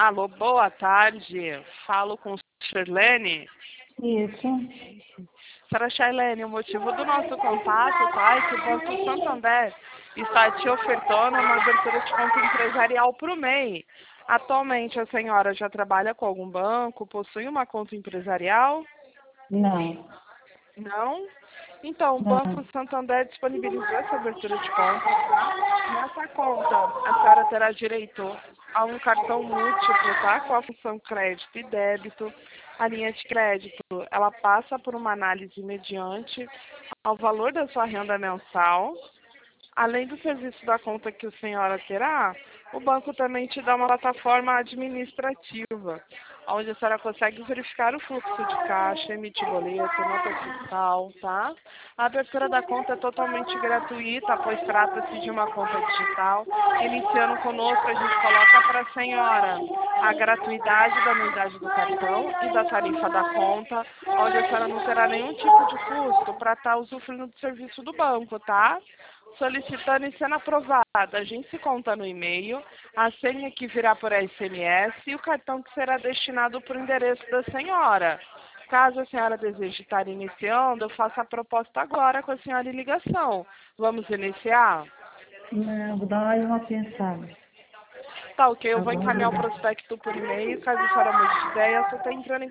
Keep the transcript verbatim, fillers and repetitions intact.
Alô, boa tarde. Falo com Shirlene. Isso. Senhora Shirlene, o motivo do nosso contato, tá, é que o Banco Santander está te ofertando uma abertura de conta empresarial para o M E I. Atualmente, a senhora já trabalha com algum banco? Possui uma conta empresarial? Não. Não? Então, o Banco Não. Santander disponibilizou essa abertura de conta, tá? Nessa conta, a senhora terá direito a um cartão múltiplo, tá? Com a função crédito e débito. A linha de crédito, ela passa por uma análise mediante ao valor da sua renda mensal. Além do serviço da conta que a senhora terá, o banco também te dá uma plataforma administrativa, onde a senhora consegue verificar o fluxo de caixa, emitir boleto, nota fiscal, tá? A abertura da conta é totalmente gratuita, pois trata-se de uma conta digital. Iniciando conosco, a gente coloca para a senhora a gratuidade da anuidade do cartão e da tarifa da conta, onde a senhora não terá nenhum tipo de custo para estar usufruindo do serviço do banco, tá? Solicitando e sendo aprovada, a gente se conta no e-mail, a senha que virá por S M S e o cartão que será destinado para o endereço da senhora. Caso a senhora deseje estar iniciando, eu faço a proposta agora com a senhora em ligação. Vamos iniciar? Não, vou dar mais uma pensada. Tá ok, eu vou Agora encaminhar o não. prospecto por e-mail, caso a senhora mude de ideia, eu só estou entrando em